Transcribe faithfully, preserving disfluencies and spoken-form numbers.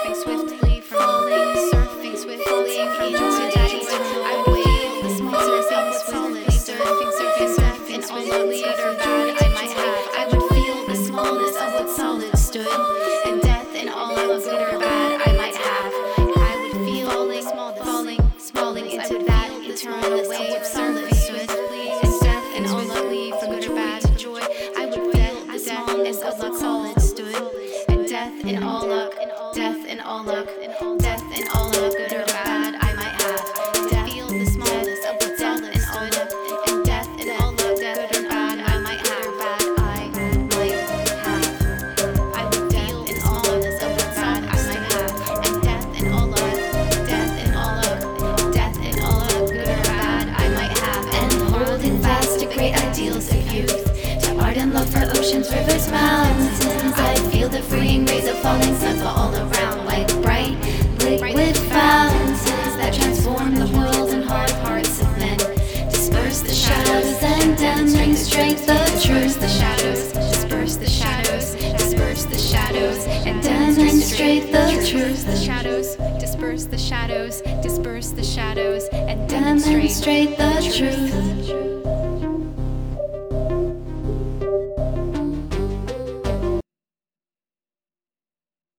surfing swiftly from falling, surfing swiftly from joy to joy. I would feel the smallness of what solid, surfing, surfing, surfing, all the lead or bad I might have. I would feel the smallness of what solid stood, and death and all of good or bad I might have. I would feel falling, falling, falling into that eternal wave, surfing swiftly, and death and all of lead from good or bad to joy. I would feel the smallness of what solid stood, and death and all luck, death and all luck, death and all luck, good or bad I might have. Death, feel the smallness of what solid and all luck, and death and all luck, good or bad I might have. Bad I might have. I would feel the smallness of what bad I might have, and death and all luck, death and all luck, death and all luck, good or bad I might have. And holding fast to great ideals of youth, to ardent love for oceans, rivers, mountains. I feel the freeing rays of falling sun fall all around, like bright liquid fountains that transform the world and hard hearts of men. Disperse the shadows and demonstrate the truth. The shadows, disperse the shadows, disperse the shadows, and Demonstrate the truth. The shadows, disperse the shadows, disperse the shadows, and demonstrate Demonstrate the truth.